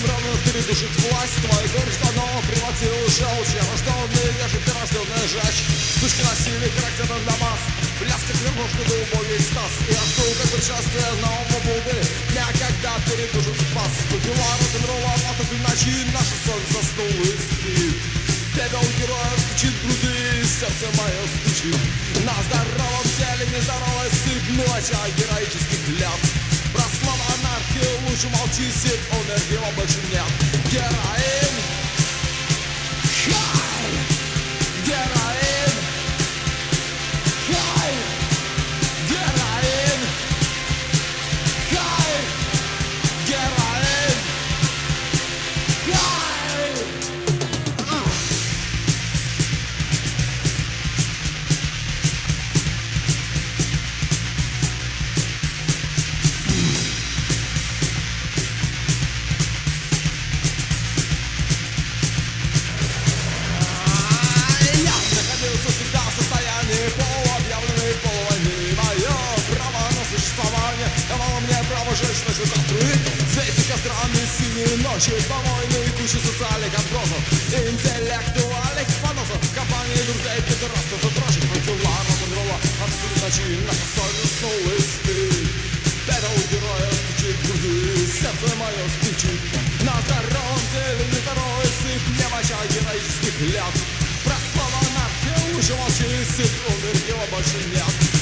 ровно передушит власть. Твой горечь давно превратил желчь. Я рожденный, я же перерожденная жач. Вспышки насилия характерны для масс. Пляска вернушка до убогий стас. Я жду, как пришествие нового Будды. Дня, когда передушит спас. Выпила рок-н-ролла, а тут иначе наша соль заснула и спит. Пепел героев стучит в груди, сердце мое стучит. На здоровом теле нездоровая сыпь, ночь героических клятв. Про слова анархии лучше молчи, сеть, энергии больше нет. Героин, хай, героин, хай, героин, хай, героин, хай. Жечь ночью костры, свети кострами синие ночи, помойные кучи социальных отбросов, интеллектуальных поносов, компании друзей, пидорастов и прочих профила, рок-н-ролла, отсюда ночи на косольную снова и спит. Пепел героя стучит в груди, сердце мое стучит. На здоровом теле нездоровый сыпь, не моча героических лет. Про слово анархия лучше молчи, сыпь, умер, его больше нет.